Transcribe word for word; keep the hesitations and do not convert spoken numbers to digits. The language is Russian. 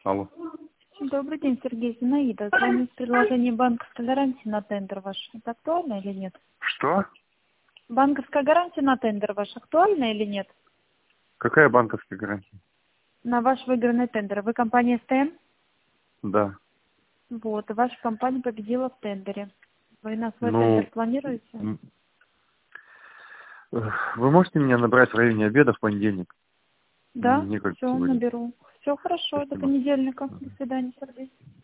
Алло. Добрый день, Сергей, Зинаида. Звоню с предложением банковской гарантии на тендер ваш. Это актуально или нет? Что? Банковская гарантия на тендер ваш актуальна или нет? Какая банковская гарантия? На ваш выигранный тендер. Вы компания СТМ? Да. Вот, ваша компания победила в тендере. Вы на свой Ну, тендер планируете? м, э, вы можете меня набрать в районе обеда в понедельник? Да? Некогда Все, сегодня. наберу. Все хорошо, до Спасибо. понедельника. До свидания, Сергей.